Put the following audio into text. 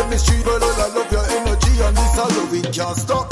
on the street, well, all I love your energy and this I love it can't stop.